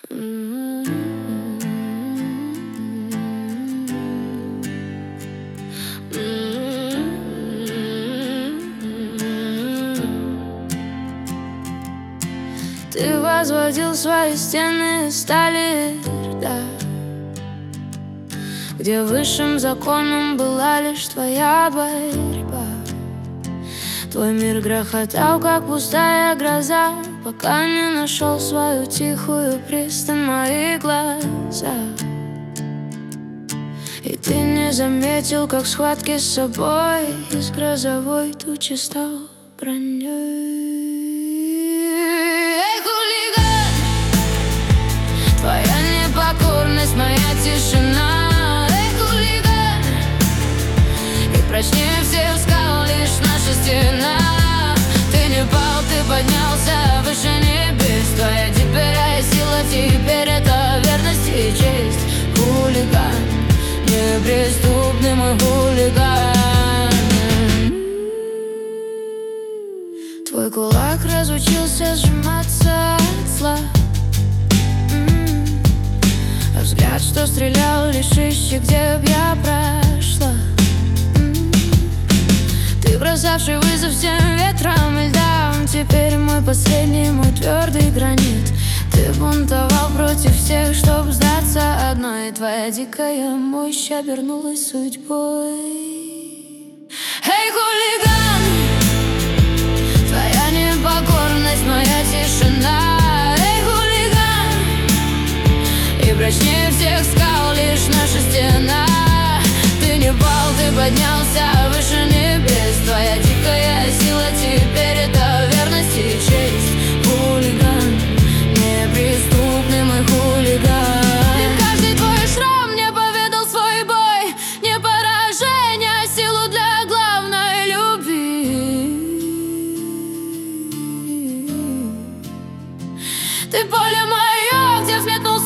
Ты возводил свои стены из стали, да, где высшим законом была лишь твоя борьба. Твой мир грохотал, как пустая гроза, пока не нашел свою тихую пристань в моих глазах. И ты не заметил, как схватки с собой из грозовой тучи стал броней. Эй, хулиган, твоя непокорность, моя тишина. Эй, хулиган, и прочнее всех скал лишь наша стена. Ты не пал, ты поднялся выше небес. Твоя теперь сила, теперь это верность и честь. Хулиган, неприступный мой хулиган. Твой кулак разучился сжиматься от зла, а взгляд, что стрелял, лишь ищи, где б я прошла. Ты бросавший вызов всем ветрам и льдам, теперь мой последний, мой твердый гранит. Ты бунтовал против всех, чтоб сдаться одной. Твоя дикая мощь обернулась судьбой. Эй, хулиган, твоя непокорность, моя тишина. Эй, хулиган, и прочнее всех скал лишь наша стена. Ты не пал, ты поднялся выше небес. Твоя дикая сила, теперь это верность и честь. Хулиган, неприступный мой хулиган. И каждый твой шрам мне поведал свой бой. Не поражение, а силу для главной любви. Ты поле мое, где взметнул